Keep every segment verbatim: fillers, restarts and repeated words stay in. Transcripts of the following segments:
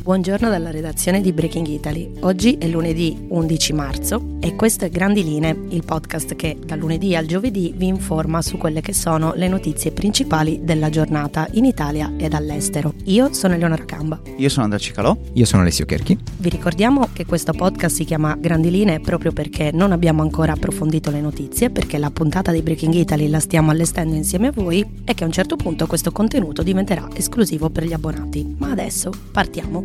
Buongiorno dalla redazione di Breaking Italy. Oggi è lunedì undici marzo e questo è Grandi Linee, il podcast che dal lunedì al giovedì vi informa su quelle che sono le notizie principali della giornata in Italia ed all'estero. Io sono Eleonora Camba. Io sono Andrea Cicalò. Io sono Alessio Cherchi. Vi ricordiamo che questo podcast si chiama Grandi Linee proprio perché non abbiamo ancora approfondito le notizie, perché la puntata di Breaking Italy la stiamo allestendo insieme a voi e che a un certo punto questo contenuto diventerà esclusivo per gli abbonati. Ma adesso partiamo.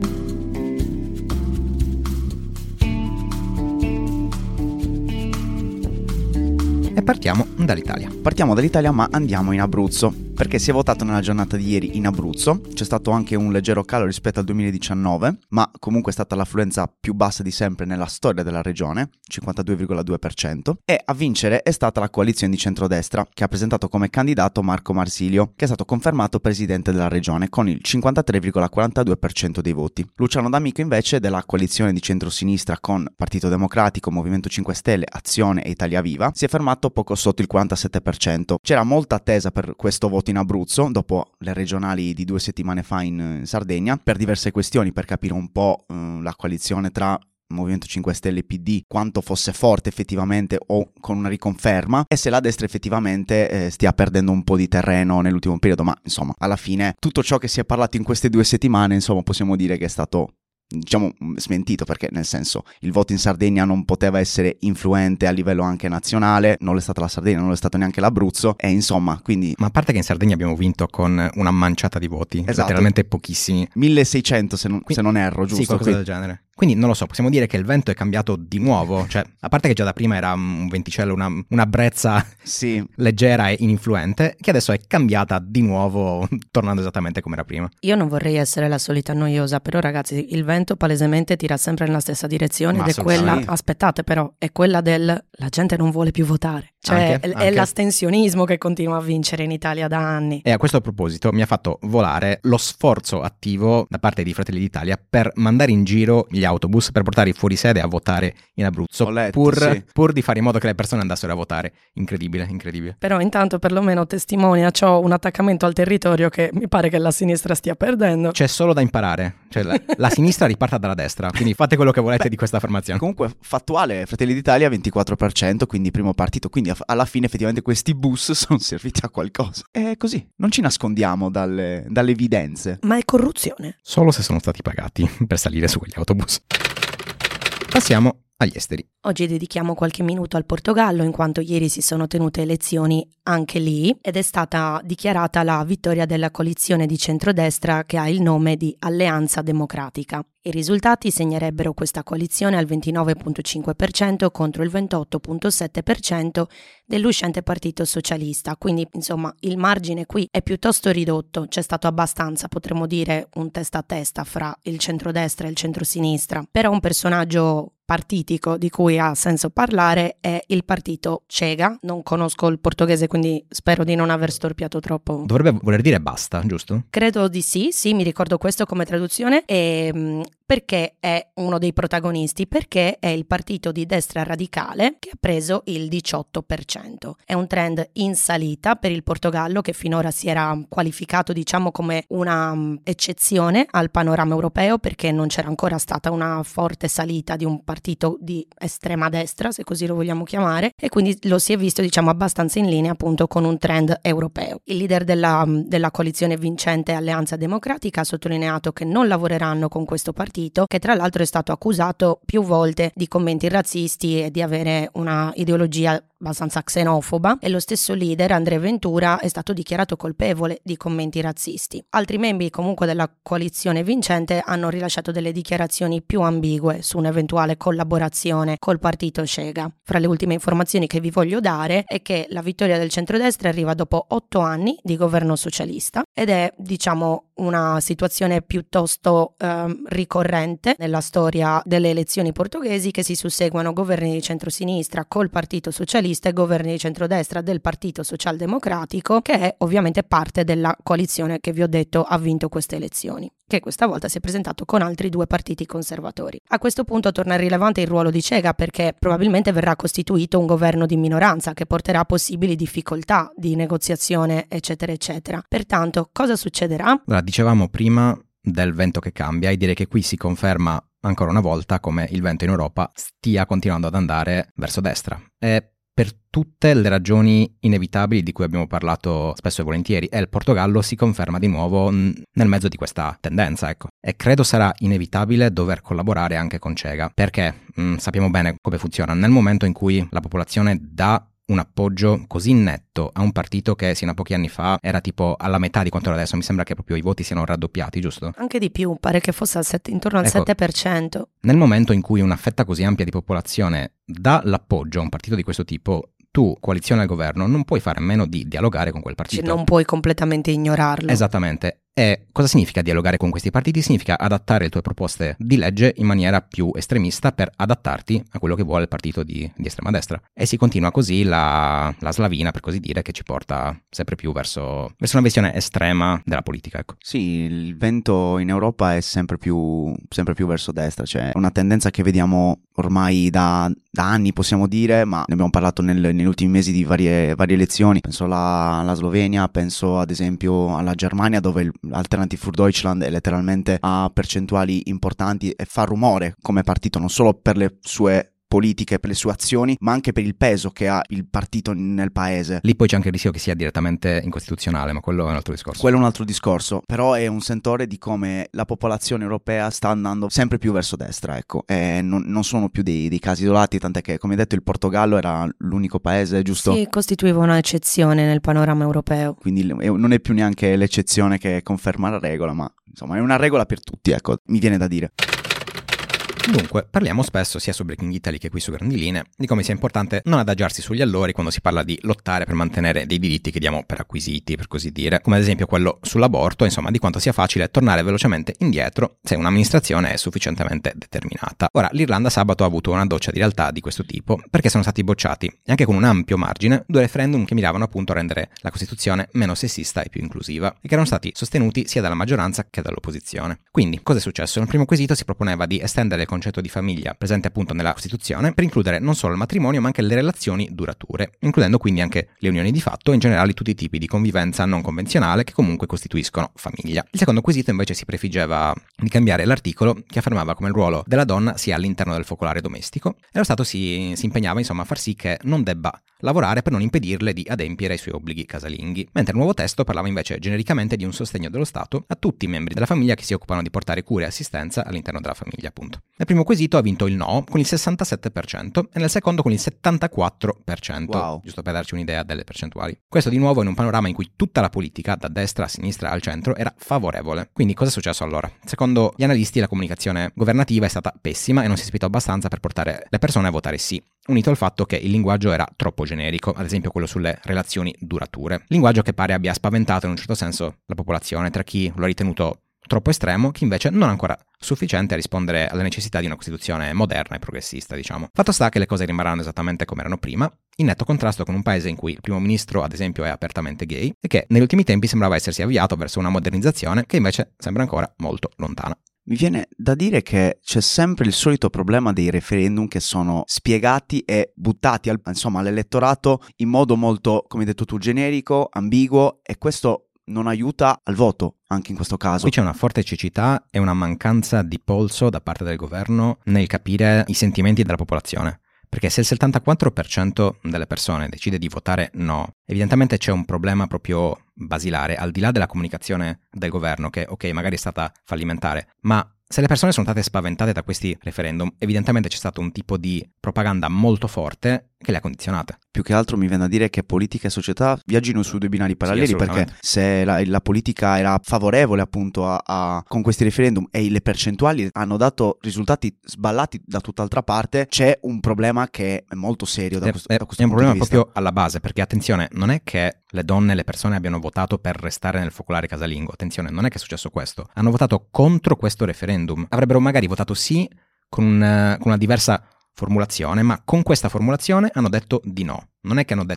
E partiamo dall'Italia. Partiamo dall'Italia ma andiamo in Abruzzo, perché si è votato nella giornata di ieri in Abruzzo. C'è stato anche un leggero calo rispetto al duemiladiciannove, ma comunque è stata l'affluenza più bassa di sempre nella storia della regione, cinquantadue virgola due per cento, e a vincere è stata la coalizione di centrodestra, che ha presentato come candidato Marco Marsilio, che è stato confermato presidente della regione con il cinquantatré virgola quarantadue per cento dei voti. Luciano D'Amico invece, della coalizione di centrosinistra con Partito Democratico, Movimento cinque Stelle, Azione e Italia Viva, si è fermato poco sotto il quarantasette per cento. C'era molta attesa per questo voto in Abruzzo dopo le regionali di due settimane fa in Sardegna, per diverse questioni, per capire un po' eh, la coalizione tra Movimento cinque Stelle e P D quanto fosse forte effettivamente o con una riconferma, e se la destra effettivamente eh, stia perdendo un po' di terreno nell'ultimo periodo. Ma insomma, alla fine tutto ciò che si è parlato in queste due settimane, insomma, possiamo dire che è stato, diciamo, smentito, perché nel senso il voto in Sardegna non poteva essere influente a livello anche nazionale, non è stata la Sardegna, non è stato neanche l'Abruzzo, e insomma, quindi... Ma a parte che in Sardegna abbiamo vinto con una manciata di voti, esatto, letteralmente pochissimi, milleseicento se non, Quindi, se non erro, giusto? Sì, qualcosa Quindi... del genere. Quindi non lo so, possiamo dire che il vento è cambiato di nuovo, cioè a parte che già da prima era un venticello, una, una brezza sì. leggera e ininfluente, che adesso è cambiata di nuovo, tornando esattamente come era prima. Io non vorrei essere la solita noiosa, però ragazzi, il vento palesemente tira sempre nella stessa direzione. Ma ed è quella, aspettate però, è quella del la gente non vuole più votare. Cioè anche, è, anche. è l'astensionismo che continua a vincere in Italia da anni. E a questo proposito mi ha fatto volare lo sforzo attivo da parte di Fratelli d'Italia per mandare in giro gli autobus per portare i fuorisede a votare in Abruzzo, letto, pur, sì. pur di fare in modo che le persone andassero a votare. Incredibile, incredibile. Però intanto perlomeno testimonia, c'ho un attaccamento al territorio che mi pare che la sinistra stia perdendo. C'è solo da imparare, cioè la, la sinistra riparta dalla destra, quindi fate quello che volete. Beh, di questa affermazione. Comunque fattuale, Fratelli d'Italia ventiquattro per cento, quindi primo partito, quindi alla fine effettivamente questi bus sono serviti a qualcosa. È così, non ci nascondiamo dalle, dalle evidenze. Ma è corruzione. Solo se sono stati pagati per salire su quegli autobus. Passiamo agli esteri. Oggi dedichiamo qualche minuto al Portogallo, in quanto ieri si sono tenute elezioni anche lì ed è stata dichiarata la vittoria della coalizione di centrodestra che ha il nome di Alleanza Democratica. I risultati segnerebbero questa coalizione al ventinove virgola cinque per cento contro il ventotto virgola sette per cento dell'uscente Partito Socialista, quindi insomma il margine qui è piuttosto ridotto. C'è stato abbastanza, potremmo dire, un testa a testa fra il centrodestra e il centrosinistra. Però un personaggio partitico di cui ha senso parlare è il partito Chega. Non conosco il portoghese, quindi spero di non aver storpiato troppo. Dovrebbe voler dire basta, giusto? Credo di sì, sì, mi ricordo questo come traduzione. E perché è uno dei protagonisti? Perché è il partito di destra radicale che ha preso il diciotto per cento. È un trend in salita per il Portogallo, che finora si era qualificato, diciamo, come una um, eccezione al panorama europeo, perché non c'era ancora stata una forte salita di un partito di estrema destra, se così lo vogliamo chiamare, e quindi lo si è visto, diciamo, abbastanza in linea appunto con un trend europeo. Il leader della, della coalizione vincente Alleanza Democratica ha sottolineato che non lavoreranno con questo partito, che tra l'altro è stato accusato più volte di commenti razzisti e di avere una ideologia abbastanza xenofoba, e lo stesso leader André Ventura è stato dichiarato colpevole di commenti razzisti. Altri membri comunque della coalizione vincente hanno rilasciato delle dichiarazioni più ambigue su un'eventuale collaborazione col partito Chega. Fra le ultime informazioni che vi voglio dare è che la vittoria del centrodestra arriva dopo otto anni di governo socialista ed è, diciamo, una situazione piuttosto ehm, ricorrente nella storia delle elezioni portoghesi, che si susseguono governi di centrosinistra col partito socialista e governi di centrodestra del partito socialdemocratico, che è ovviamente parte della coalizione che vi ho detto ha vinto queste elezioni, che questa volta si è presentato con altri due partiti conservatori. A questo punto torna rilevante il ruolo di Chega, perché probabilmente verrà costituito un governo di minoranza che porterà possibili difficoltà di negoziazione, eccetera eccetera. Pertanto cosa succederà? Allora, dicevamo prima, del vento che cambia e direi che qui si conferma ancora una volta come il vento in Europa stia continuando ad andare verso destra. E per tutte le ragioni inevitabili di cui abbiamo parlato spesso e volentieri, e il Portogallo si conferma di nuovo nel mezzo di questa tendenza, ecco. E credo sarà inevitabile dover collaborare anche con Chega, perché mh, sappiamo bene come funziona. Nel momento in cui la popolazione dà un appoggio così netto a un partito che sino a pochi anni fa era tipo alla metà di quanto era adesso, mi sembra che proprio i voti siano raddoppiati, giusto? Anche di più, pare che fosse al set, intorno al ecco, sette per cento. Nel momento in cui una fetta così ampia di popolazione dà l'appoggio a un partito di questo tipo, tu, coalizione al governo, non puoi fare a meno di dialogare con quel partito. Cioè non puoi completamente ignorarlo. Esattamente. E cosa significa dialogare con questi partiti? Significa adattare le tue proposte di legge in maniera più estremista per adattarti a quello che vuole il partito di, di estrema destra. E si continua così la, la slavina, per così dire, che ci porta sempre più verso, verso una visione estrema della politica. Ecco. Sì, il vento in Europa è sempre più, sempre più verso destra, cioè è una tendenza che vediamo ormai da, da anni, possiamo dire, ma ne abbiamo parlato nel, negli ultimi mesi di varie, varie elezioni. Penso alla, alla Slovenia, penso ad esempio alla Germania, dove il Alternative für Deutschland è letteralmente a percentuali importanti e fa rumore come partito, non solo per le sue politiche, per le sue azioni, ma anche per il peso che ha il partito nel paese. Lì poi c'è anche il rischio che sia direttamente incostituzionale, ma quello è un altro discorso. Quello è un altro discorso, però è un sentore di come la popolazione europea sta andando sempre più verso destra, ecco, e non, non sono più dei, dei casi isolati, tant'è che, come detto, il Portogallo era l'unico paese, giusto? Sì, costituiva un'eccezione nel panorama europeo. Quindi non è più neanche l'eccezione che conferma la regola, ma insomma è una regola per tutti, ecco, mi viene da dire. Dunque, parliamo spesso, sia su Breaking Italy che qui su Grandi Linee, di come sia importante non adagiarsi sugli allori quando si parla di lottare per mantenere dei diritti che diamo per acquisiti, per così dire, come ad esempio quello sull'aborto, insomma, di quanto sia facile tornare velocemente indietro se un'amministrazione è sufficientemente determinata. Ora, l'Irlanda sabato ha avuto una doccia di realtà di questo tipo, perché sono stati bocciati, e anche con un ampio margine, due referendum che miravano appunto a rendere la Costituzione meno sessista e più inclusiva, e che erano stati sostenuti sia dalla maggioranza che dall'opposizione. Quindi, cosa è successo? Nel primo quesito si proponeva di estendere il concetto di famiglia presente appunto nella Costituzione per includere non solo il matrimonio ma anche le relazioni durature, includendo quindi anche le unioni di fatto e in generale tutti i tipi di convivenza non convenzionale che comunque costituiscono famiglia. Il secondo quesito invece si prefiggeva di cambiare l'articolo che affermava come il ruolo della donna sia all'interno del focolare domestico e lo Stato si, si impegnava insomma a far sì che non debba lavorare per non impedirle di adempiere ai suoi obblighi casalinghi, mentre il nuovo testo parlava invece genericamente di un sostegno dello Stato a tutti i membri della famiglia che si occupano di portare cure e assistenza all'interno della famiglia, appunto. Nel primo quesito ha vinto il no con il sessantasette per cento e nel secondo con il settantaquattro per cento, wow. Giusto per darci un'idea delle percentuali. Questo di nuovo in un panorama in cui tutta la politica, da destra a sinistra al centro, era favorevole. Quindi cosa è successo allora? Secondo gli analisti la comunicazione governativa è stata pessima e non si è spinto abbastanza per portare le persone a votare sì, unito al fatto che il linguaggio era troppo generico, ad esempio quello sulle relazioni durature. Linguaggio che pare abbia spaventato in un certo senso la popolazione, tra chi lo ha ritenuto troppo estremo, chi invece non ancora sufficiente a rispondere alle necessità di una Costituzione moderna e progressista, diciamo. Fatto sta che le cose rimarranno esattamente come erano prima, in netto contrasto con un paese in cui il primo ministro, ad esempio, è apertamente gay e che negli ultimi tempi sembrava essersi avviato verso una modernizzazione che invece sembra ancora molto lontana. Mi viene da dire che c'è sempre il solito problema dei referendum che sono spiegati e buttati al, insomma, all'elettorato in modo molto, come hai detto tu, generico, ambiguo, e questo non aiuta al voto, anche in questo caso. Qui c'è una forte cecità e una mancanza di polso da parte del governo nel capire i sentimenti della popolazione. Perché se il settantaquattro per cento delle persone decide di votare no, evidentemente c'è un problema proprio basilare, al di là della comunicazione del governo, che ok, magari è stata fallimentare, ma se le persone sono state spaventate da questi referendum, evidentemente c'è stato un tipo di propaganda molto forte che le ha condizionate. Più che altro mi viene da dire che politica e società viaggino su due binari paralleli, sì, perché se la, la politica era favorevole appunto a, a, con questi referendum e le percentuali hanno dato risultati sballati da tutt'altra parte, c'è un problema che è molto serio da è, questo, è, da questo è un punto problema di vista. Proprio alla base, perché attenzione, non è che le donne e le persone abbiano votato per restare nel focolare casalingo, attenzione, non è che è successo questo, hanno votato contro questo referendum, avrebbero magari votato sì con, un, con una diversa formulazione, ma con questa formulazione hanno detto di no. Non è che hanno detto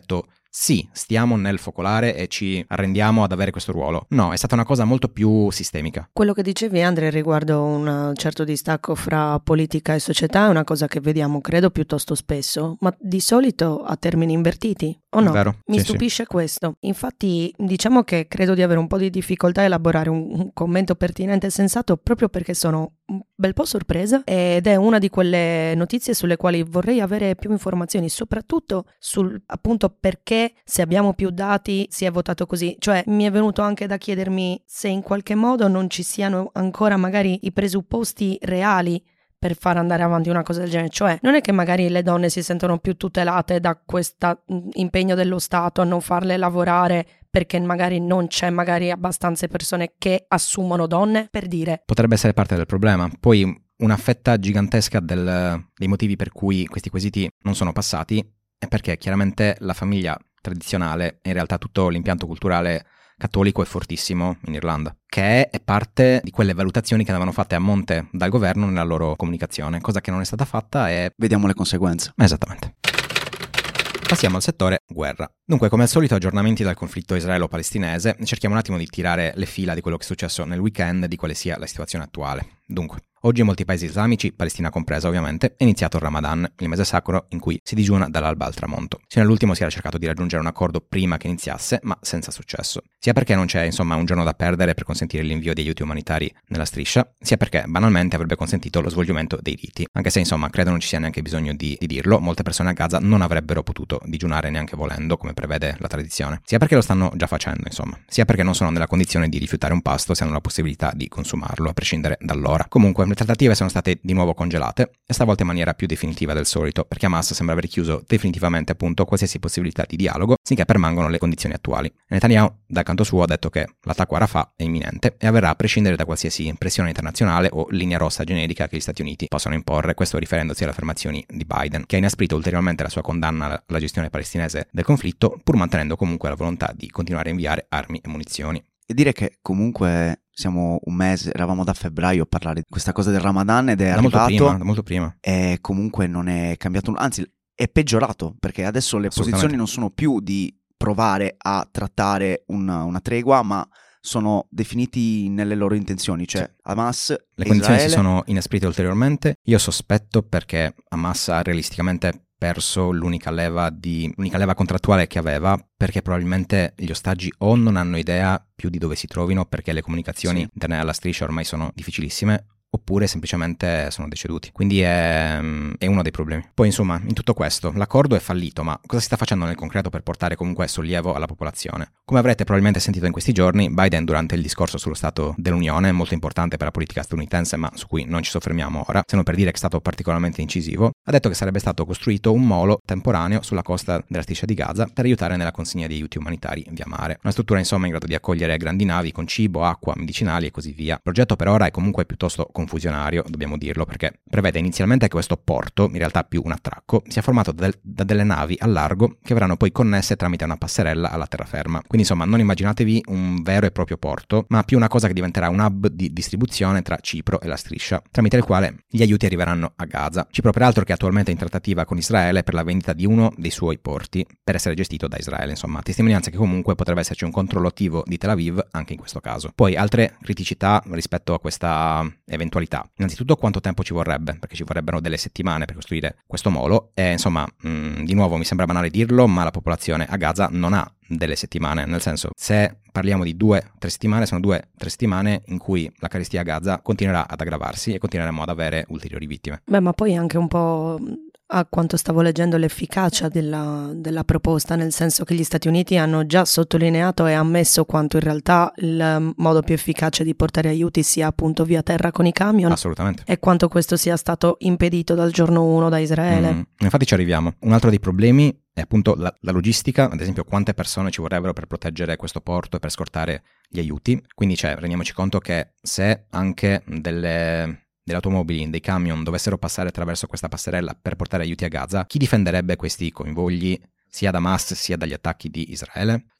sì, stiamo nel focolare e ci arrendiamo ad avere questo ruolo. No, è stata una cosa molto più sistemica. Quello che dicevi, Andre, riguardo un certo distacco fra politica e società è una cosa che vediamo, credo, piuttosto spesso, ma di solito a termini invertiti, o no? Vero? Mi Sì, stupisce sì. questo. Infatti, diciamo che credo di avere un po' di difficoltà a elaborare un, un commento pertinente e sensato proprio perché sono un bel po' sorpresa ed è una di quelle notizie sulle quali vorrei avere più informazioni, soprattutto sul appunto perché se abbiamo più dati si è votato così. Cioè mi è venuto anche da chiedermi se in qualche modo non ci siano ancora magari i presupposti reali per far andare avanti una cosa del genere. Cioè non è che magari le donne si sentono più tutelate da questo impegno dello Stato a non farle lavorare perché magari non c'è magari abbastanza persone che assumono donne, per dire. Potrebbe essere parte del problema. Poi una fetta gigantesca del, dei motivi per cui questi quesiti non sono passati è perché chiaramente la famiglia tradizionale e in realtà tutto l'impianto culturale cattolico è fortissimo in Irlanda, che è parte di quelle valutazioni che andavano fatte a monte dal governo nella loro comunicazione, cosa che non è stata fatta e... Vediamo le conseguenze. Esattamente. Passiamo al settore guerra. Dunque, come al solito, aggiornamenti dal conflitto israelo-palestinese. Cerchiamo un attimo di tirare le fila di quello che è successo nel weekend e di quale sia la situazione attuale. Dunque, oggi in molti paesi islamici, Palestina compresa ovviamente, è iniziato il Ramadan, il mese sacro in cui si digiuna dall'alba al tramonto. Sino all'ultimo si era cercato di raggiungere un accordo prima che iniziasse, ma senza successo. Sia perché non c'è, insomma, un giorno da perdere per consentire l'invio di aiuti umanitari nella striscia, sia perché banalmente avrebbe consentito lo svolgimento dei riti. Anche se, insomma, credo non ci sia neanche bisogno di, di dirlo, molte persone a Gaza non avrebbero potuto digiunare neanche volendo, come prevede la tradizione. Sia perché lo stanno già facendo, insomma, sia perché non sono nella condizione di rifiutare un pasto se hanno la possibilità di consumarlo, a prescindere dall'ora. Comunque, le trattative sono state di nuovo congelate, e stavolta in maniera più definitiva del solito, perché Hamas sembra aver chiuso definitivamente appunto qualsiasi possibilità di dialogo, finché permangono le condizioni attuali. Netanyahu, dal canto suo, ha detto che l'attacco a Rafah è imminente e avverrà a prescindere da qualsiasi pressione internazionale o linea rossa generica che gli Stati Uniti possano imporre, questo riferendosi alle affermazioni di Biden, che ha inasprito ulteriormente la sua condanna alla gestione palestinese del conflitto, pur mantenendo comunque la volontà di continuare a inviare armi e munizioni. E dire che comunque siamo un mese, eravamo da febbraio a parlare di questa cosa del Ramadan ed è da arrivato molto prima, da molto prima. E comunque non è cambiato, anzi è peggiorato, perché adesso le posizioni non sono più di provare a trattare una, una tregua, ma sono definiti nelle loro intenzioni, cioè sì. Hamas, le Israele... condizioni si sono inasprite ulteriormente. Io sospetto perché Hamas ha realisticamente perso l'unica leva, di, l'unica leva contrattuale che aveva, perché probabilmente gli ostaggi o non hanno idea più di dove si trovino, perché le comunicazioni sì. interne alla striscia ormai sono difficilissime, oppure semplicemente sono deceduti. Quindi è, è uno dei problemi. Poi insomma, in tutto questo, l'accordo è fallito, ma cosa si sta facendo nel concreto per portare comunque sollievo alla popolazione? Come avrete probabilmente sentito in questi giorni, Biden durante il discorso sullo Stato dell'Unione, molto importante per la politica statunitense, ma su cui non ci soffermiamo ora, se non per dire che è stato particolarmente incisivo, ha detto che sarebbe stato costruito un molo temporaneo sulla costa della striscia di Gaza per aiutare nella consegna di aiuti umanitari via mare. Una struttura insomma in grado di accogliere grandi navi con cibo, acqua, medicinali e così via. Il progetto per ora è comunque piuttosto confusionario, dobbiamo dirlo, perché prevede inizialmente che questo porto, in realtà più un attracco, sia formato da, del, da delle navi al largo che verranno poi connesse tramite una passerella alla terraferma. Quindi insomma non immaginatevi un vero e proprio porto, ma più una cosa che diventerà un hub di distribuzione tra Cipro e la striscia, tramite il quale gli aiuti arriveranno a Gaza. Cipro peraltro che è attualmente in trattativa con Israele per la vendita di uno dei suoi porti per essere gestito da Israele, insomma testimonianza che comunque potrebbe esserci un controllo attivo di Tel Aviv anche in questo caso. Poi altre criticità rispetto a questa eventualità. Innanzitutto quanto tempo ci vorrebbe, perché ci vorrebbero delle settimane per costruire questo molo e insomma mh, di nuovo mi sembra banale dirlo, ma la popolazione a Gaza non ha delle settimane, nel senso se parliamo di due tre settimane sono due tre settimane in cui la carestia a Gaza continuerà ad aggravarsi e continueremo ad avere ulteriori vittime. Beh, ma poi anche un po' a quanto stavo leggendo l'efficacia della, della proposta, nel senso che gli Stati Uniti hanno già sottolineato e ammesso quanto in realtà il modo più efficace di portare aiuti sia appunto via terra con i camion. Assolutamente. E quanto questo sia stato impedito dal giorno uno da Israele. Mm, infatti ci arriviamo. Un altro dei problemi è appunto la, la logistica, ad esempio quante persone ci vorrebbero per proteggere questo porto e per scortare gli aiuti. Quindi cioè, rendiamoci conto che se anche delle... delle automobili, dei camion dovessero passare attraverso questa passerella per portare aiuti a Gaza, chi difenderebbe questi convogli sia da Hamas sia dagli attacchi di Israele? Insomma,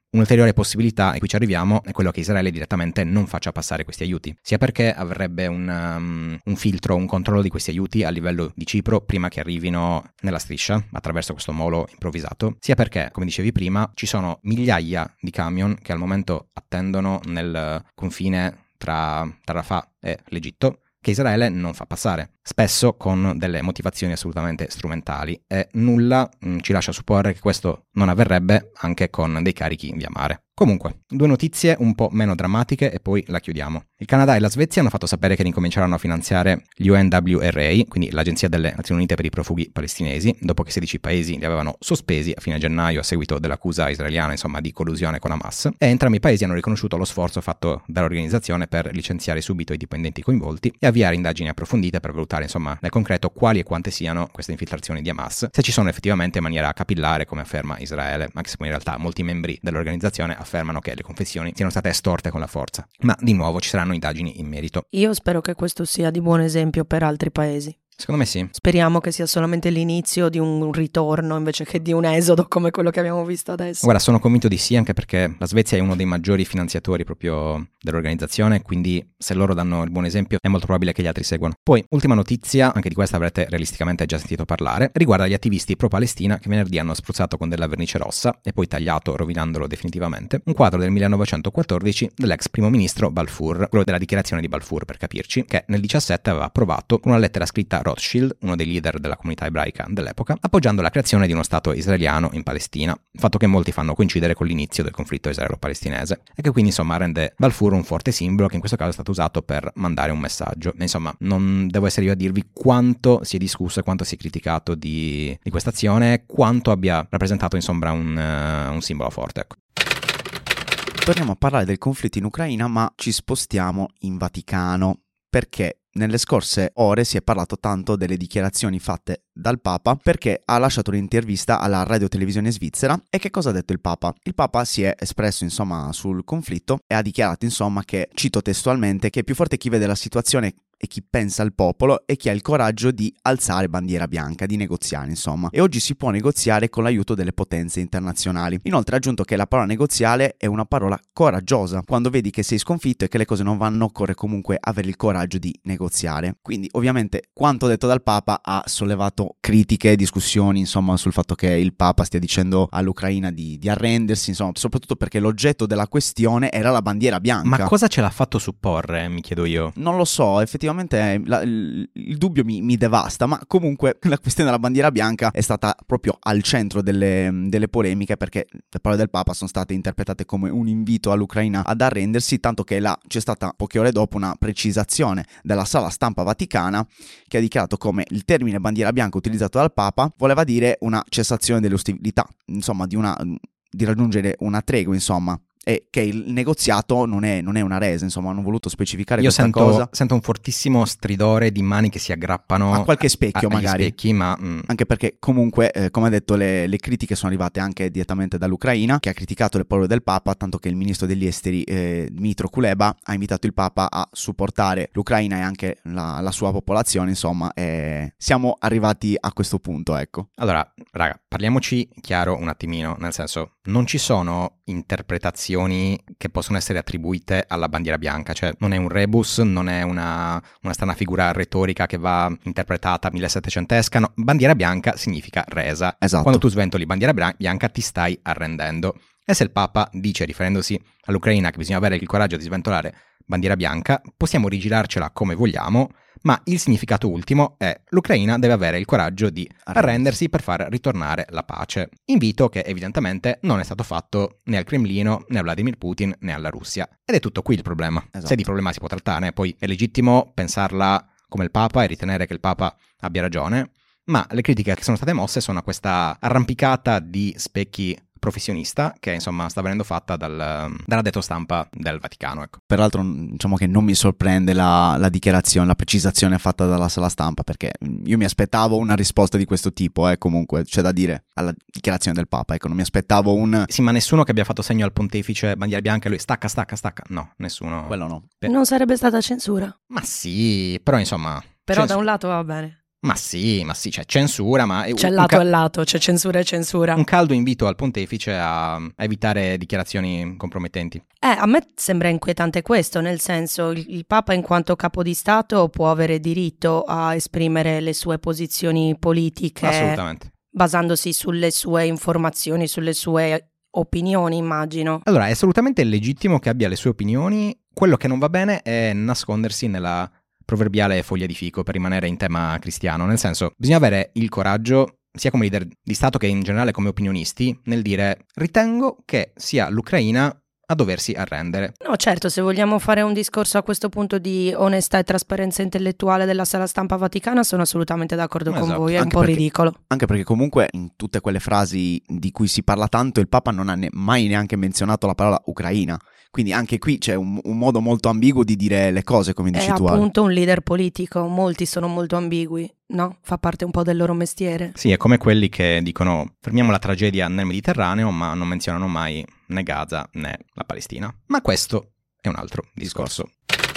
Un'ulteriore possibilità a cui ci arriviamo è quello che Israele direttamente non faccia passare questi aiuti, sia perché avrebbe un, um, un filtro, un controllo di questi aiuti a livello di Cipro prima che arrivino nella striscia attraverso questo molo improvvisato, sia perché, come dicevi prima, ci sono migliaia di camion che al momento attendono nel confine tra, tra Rafah e l'Egitto, che Israele non fa passare, spesso con delle motivazioni assolutamente strumentali, e nulla mh, ci lascia supporre che questo non avverrebbe anche con dei carichi via mare. Comunque, due notizie un po' meno drammatiche e poi la chiudiamo. Il Canada e la Svezia hanno fatto sapere che ricominceranno a finanziare l'U N W R A, quindi l'Agenzia delle Nazioni Unite per i profughi palestinesi, dopo che sedici paesi li avevano sospesi a fine gennaio a seguito dell'accusa israeliana, insomma, di collusione con Hamas, e entrambi i paesi hanno riconosciuto lo sforzo fatto dall'organizzazione per licenziare subito i dipendenti coinvolti e avviare indagini approfondite per valutare, insomma, nel concreto quali e quante siano queste infiltrazioni di Hamas, se ci sono effettivamente in maniera capillare, come afferma Israele, anche se poi in realtà molti membri dell'organizzazione affermano che le confessioni siano state estorte con la forza. Ma di nuovo ci saranno indagini in merito. Io spero che questo sia di buon esempio per altri paesi. Secondo me sì. Speriamo che sia solamente l'inizio di un ritorno invece che di un esodo come quello che abbiamo visto adesso. Guarda, sono convinto di sì, anche perché la Svezia è uno dei maggiori finanziatori proprio dell'organizzazione, quindi se loro danno il buon esempio è molto probabile che gli altri seguano. Poi, ultima notizia, anche di questa avrete realisticamente già sentito parlare, riguarda gli attivisti pro-Palestina che venerdì hanno spruzzato con della vernice rossa e poi tagliato, rovinandolo definitivamente, un quadro del millenovecentoquattordici dell'ex primo ministro Balfour, quello della dichiarazione di Balfour per capirci, che nel diciassette aveva approvato con una lettera scritta Rothschild, uno dei leader della comunità ebraica dell'epoca, appoggiando la creazione di uno stato israeliano in Palestina, fatto che molti fanno coincidere con l'inizio del conflitto israelo-palestinese, e che quindi insomma rende Balfour un forte simbolo che in questo caso è stato usato per mandare un messaggio. Insomma, non devo essere io a dirvi quanto si è discusso e quanto si è criticato di, di questa azione, quanto abbia rappresentato insomma un, uh, un simbolo forte, ecco. Torniamo a parlare del conflitto in Ucraina, ma ci spostiamo in Vaticano, perché nelle scorse ore si è parlato tanto delle dichiarazioni fatte dal Papa, perché ha lasciato un'intervista alla radiotelevisione svizzera. E che cosa ha detto il Papa? Il Papa si è espresso insomma sul conflitto e ha dichiarato insomma che, cito testualmente, che è più forte chi vede la situazione e chi pensa al popolo e chi ha il coraggio di alzare bandiera bianca, di negoziare insomma. E oggi si può negoziare con l'aiuto delle potenze internazionali. Inoltre ha aggiunto che la parola negoziale è una parola coraggiosa. Quando vedi che sei sconfitto e che le cose non vanno, occorre comunque avere il coraggio di negoziare. Quindi ovviamente quanto detto dal Papa ha sollevato critiche, discussioni insomma sul fatto che il Papa stia dicendo all'Ucraina di, di arrendersi, insomma, soprattutto perché l'oggetto della questione era la bandiera bianca. Ma cosa ce l'ha fatto supporre, mi chiedo io? Non lo so, effettivamente La, il, il dubbio mi, mi devasta, ma comunque la questione della bandiera bianca è stata proprio al centro delle, delle polemiche, perché le parole del Papa sono state interpretate come un invito all'Ucraina ad arrendersi, tanto che là c'è stata poche ore dopo una precisazione della sala stampa vaticana che ha dichiarato come il termine bandiera bianca utilizzato dal Papa voleva dire una cessazione delle ostilità, insomma di, una, di raggiungere una tregua, insomma, e che il negoziato non è, non è una resa, insomma, hanno voluto specificare Io questa sento, cosa. sento un fortissimo stridore di mani che si aggrappano a qualche specchio, a, magari specchi, ma mm. anche perché comunque, eh, come detto, le, le critiche sono arrivate anche direttamente dall'Ucraina, che ha criticato le parole del Papa, tanto che il ministro degli esteri eh, Dmytro Kuleba ha invitato il Papa a supportare l'Ucraina e anche la, la sua popolazione, insomma, e siamo arrivati a questo punto, ecco. Allora, raga, parliamoci chiaro un attimino, nel senso, non ci sono interpretazioni che possono essere attribuite alla bandiera bianca, cioè non è un rebus, non è una, una strana figura retorica che va interpretata millesettecentesca, no, bandiera bianca significa resa. Esatto. Quando tu sventoli bandiera bianca ti stai arrendendo. E se il Papa dice, riferendosi all'Ucraina, che bisogna avere il coraggio di sventolare bandiera bianca, possiamo rigirarcela come vogliamo, ma il significato ultimo è: l'Ucraina deve avere il coraggio di arrendersi per far ritornare la pace. Invito che evidentemente non è stato fatto né al Cremlino, né a Vladimir Putin, né alla Russia. Ed è tutto qui il problema. Esatto. Se di problema si può trattare, poi è legittimo pensarla come il Papa e ritenere che il Papa abbia ragione, ma le critiche che sono state mosse sono a questa arrampicata di specchi professionista che insomma sta venendo fatta dal, dalla detto stampa del Vaticano, ecco. Peraltro diciamo che non mi sorprende la, la dichiarazione, la precisazione fatta dalla sala stampa, perché io mi aspettavo una risposta di questo tipo, eh, comunque c'è da dire alla dichiarazione del Papa, ecco, non mi aspettavo un... Sì, ma nessuno che abbia fatto segno al pontefice bandiera bianca e lui stacca, stacca, stacca, no, nessuno. Quello no. Per... Non sarebbe stata censura. Ma sì, però insomma... Però cens- da un lato va bene. Ma sì, ma sì, c'è censura, ma... C'è un lato ca- e lato, c'è censura e censura. Un caldo invito al pontefice a, a evitare dichiarazioni compromettenti. Eh, a me sembra inquietante questo, nel senso il, il Papa in quanto capo di Stato può avere diritto a esprimere le sue posizioni politiche. Assolutamente. Basandosi sulle sue informazioni, sulle sue opinioni, immagino. Allora, è assolutamente legittimo che abbia le sue opinioni. Quello che non va bene è nascondersi nella proverbiale foglia di fico per rimanere in tema cristiano. Nel senso, bisogna avere il coraggio, sia come leader di Stato che in generale come opinionisti, nel dire ritengo che sia l'Ucraina a doversi arrendere. No, certo, se vogliamo fare un discorso a questo punto di onestà e trasparenza intellettuale della sala stampa vaticana, sono assolutamente d'accordo Esatto. con voi, è Anche un po' perché- ridicolo. Anche perché comunque in tutte quelle frasi di cui si parla tanto il Papa non ha ne- mai neanche menzionato la parola Ucraina. Quindi anche qui c'è un, un modo molto ambiguo di dire le cose, come È dici tu. Ale. appunto un leader politico, molti sono molto ambigui, no? Fa parte un po' del loro mestiere. Sì, è come quelli che dicono fermiamo la tragedia nel Mediterraneo, ma non menzionano mai né Gaza né la Palestina. Ma questo è un altro discorso.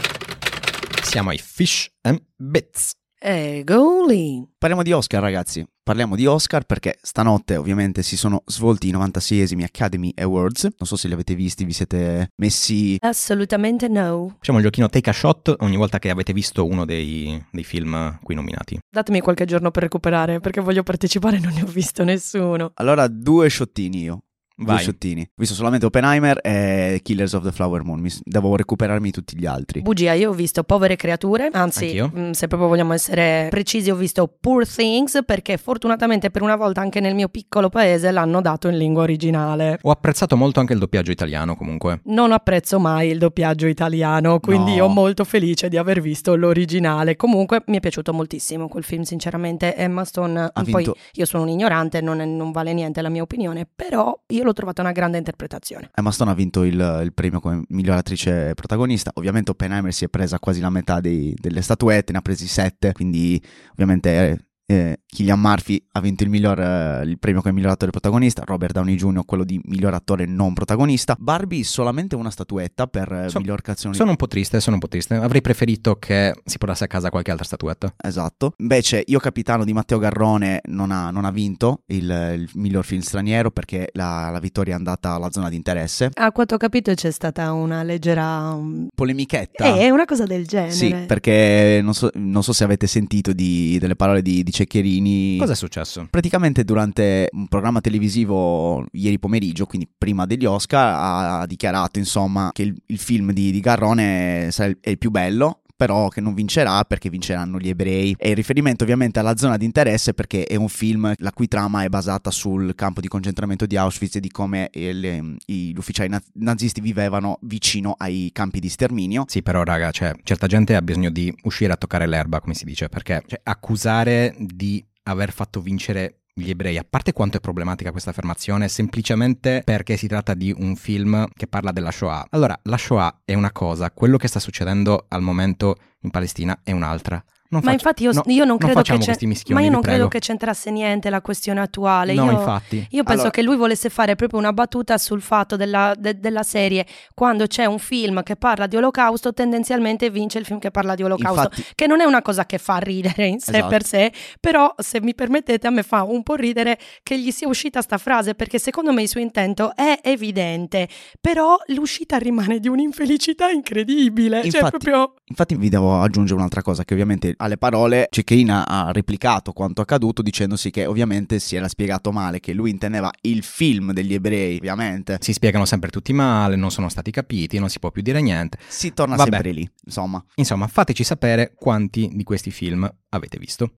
Siamo ai Fish and Bits. E goli! Parliamo di Oscar, ragazzi. Parliamo di Oscar perché stanotte ovviamente si sono svolti i novantaseiesimi Academy Awards. Non so se li avete visti, vi siete messi... Assolutamente no. Facciamo il giochino take a shot ogni volta che avete visto uno dei, dei film qui nominati. Datemi qualche giorno per recuperare, perché voglio partecipare e non ne ho visto nessuno. Allora, due sciottini io. Due Vai. sciottini. Ho visto solamente Oppenheimer e Killers of the Flower Moon. Mi s- devo recuperarmi tutti gli altri. Bugia, io ho visto Povere Creature, anzi, Anch'io. mh, se proprio vogliamo essere precisi, ho visto Poor Things, perché fortunatamente per una volta anche nel mio piccolo paese l'hanno dato in lingua originale. Ho apprezzato molto anche il doppiaggio italiano comunque. Non apprezzo mai il doppiaggio italiano, quindi No. io molto felice di aver visto l'originale. Comunque mi è piaciuto moltissimo quel film, sinceramente. Emma Stone, Ha poi vinto- io sono un ignorante, non, è- non vale niente la mia opinione, però io l'ho trovata una grande interpretazione. Emma Stone ha vinto il, il premio come miglior attrice protagonista. Ovviamente Oppenheimer si è presa quasi la metà dei- delle statuette, ne ha presi sette, quindi ovviamente eh, Cillian Murphy ha vinto il, miglior, eh, il premio come miglior attore protagonista, Robert Downey junior quello di miglior attore non protagonista, Barbie solamente una statuetta per eh, So- miglior canzone. Sono un po' triste, sono un po' triste. Avrei preferito che si portasse a casa qualche altra statuetta. Esatto. Invece Io Capitano di Matteo Garrone non ha, non ha vinto il, il miglior film straniero perché la, la vittoria è andata alla zona di interesse. A quanto ho capito c'è stata una leggera... um, Polemichetta. Eh, è una cosa del genere. Sì, perché non so, non so se avete sentito di- delle parole di, di Ceccherini. Cosa è successo? Praticamente durante un programma televisivo ieri pomeriggio, quindi prima degli Oscar, ha dichiarato insomma che il, il film di, di Garrone sarà il- è il più bello, però che non vincerà perché vinceranno gli ebrei. E il riferimento ovviamente alla zona di interesse perché è un film la cui trama è basata sul campo di concentramento di Auschwitz e di come eh, le- gli ufficiali naz- nazisti vivevano vicino ai campi di sterminio. Sì, però raga, cioè, certa gente ha bisogno di uscire a toccare l'erba, come si dice, perché cioè, accusare di aver fatto vincere gli ebrei, a parte quanto è problematica questa affermazione, semplicemente perché si tratta di un film che parla della Shoah. Allora, la Shoah è una cosa, quello che sta succedendo al momento in Palestina è un'altra. Non Ma faccia- infatti io, no, io non non credo facciamo che c'è- questi mischioni, ma io vi non credo prego. che c'entrasse niente la questione attuale. No, io, infatti. io penso Allora- che lui volesse fare proprio una battuta sul fatto della, de- della serie. Quando c'è un film che parla di olocausto, tendenzialmente vince il film che parla di olocausto, Infatti, che non è una cosa che fa ridere in sé Esatto. per sé, però se mi permettete a me fa un po' ridere che gli sia uscita sta frase, perché secondo me il suo intento è evidente, però l'uscita rimane di un'infelicità incredibile. Cioè Infatti- proprio... infatti vi devo aggiungere un'altra cosa, che ovviamente alle parole Cecchina ha replicato quanto accaduto dicendosi che ovviamente si era spiegato male, che lui intendeva il film degli ebrei, ovviamente. Si spiegano sempre tutti male, non sono stati capiti, non si può più dire niente. Si torna Vabbè. sempre lì, insomma. Insomma, fateci sapere quanti di questi film avete visto.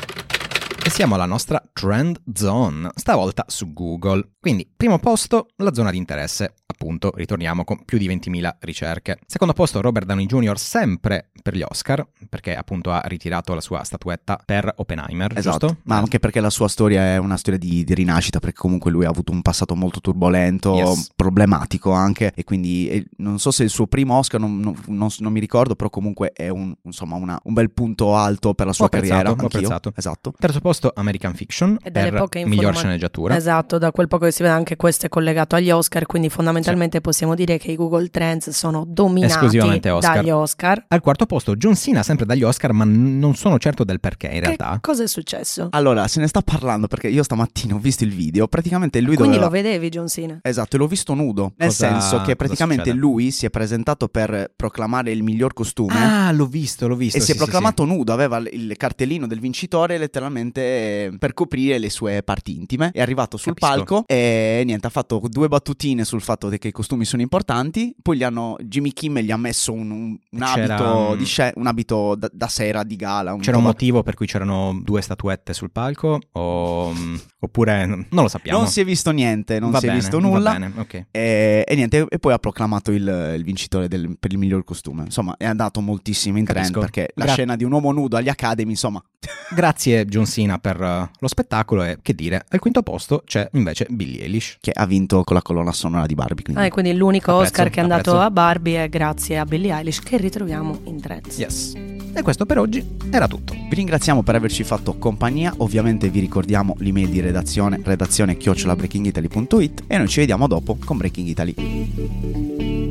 E siamo alla nostra Trend Zone, stavolta su Google. Quindi, primo posto, la zona di interesse. Appunto, ritorniamo con più di ventimila ricerche. Secondo posto, Robert Downey junior, sempre per gli Oscar, perché appunto ha ritirato la sua statuetta per Oppenheimer, Esatto, giusto? ma anche perché la sua storia è una storia di, di rinascita, perché comunque lui ha avuto un passato molto turbolento, Yes. problematico anche, e quindi eh, non so se il suo primo Oscar, non, non- non- non mi ricordo, però comunque è un, insomma una- un bel punto alto per la sua L'ho apprezzato, carriera. l'ho anch'io. apprezzato. Esatto. Terzo posto, posto American Fiction e delle per poche miglior informa- sceneggiatura. Esatto, da quel poco che si vede anche questo è collegato agli Oscar, quindi fondamentalmente sì. possiamo dire che i Google Trends sono dominati esclusivamente Oscar. dagli Oscar. Al quarto posto John Cena, sempre dagli Oscar, ma n- non sono certo del perché in realtà. Che cosa è successo? Allora, se ne sta parlando perché io stamattina ho visto il video, praticamente lui Quindi doveva... lo vedevi John Cena? Esatto, e l'ho visto nudo, nel Cosa- senso che praticamente succede? lui si è presentato per proclamare il miglior costume. Ah, l'ho visto, l'ho visto. E si è sì, sì, proclamato nudo, aveva il cartellino del vincitore letteralmente eh, per coprire le sue parti intime. È arrivato sul Capisco. palco e niente, ha fatto due battutine sul fatto che i costumi sono importanti. Poi gli hanno, Jimmy Kimmel gli ha messo un, un, un C'era, abito, um, di sce- un abito da, da sera di gala. Un C'era un po' motivo per cui c'erano due statuette sul palco? O... oppure non lo sappiamo? Non si è visto niente, non Va si è bene, visto va nulla. bene, ok. E, e niente, e poi ha proclamato il, il vincitore del, per il miglior costume. Insomma, è andato moltissimo in trend Capisco. perché la Gra- scena di un uomo nudo agli Academy, insomma. Grazie John Cena per uh, lo spettacolo e che dire, al quinto posto c'è invece Billie Eilish. Che ha vinto con la colonna sonora di Barbie. Quindi. Ah, e quindi l'unico Apprezzo, Oscar che è andato apprezzo. a Barbie è grazie a Billie Eilish, che ritroviamo in Trends. Yes. E questo per oggi era tutto. Vi ringraziamo per averci fatto compagnia. Ovviamente vi ricordiamo l'email di redazione, redazione chiocciola breakingitaly punto it, e noi ci vediamo dopo con Breaking Italy.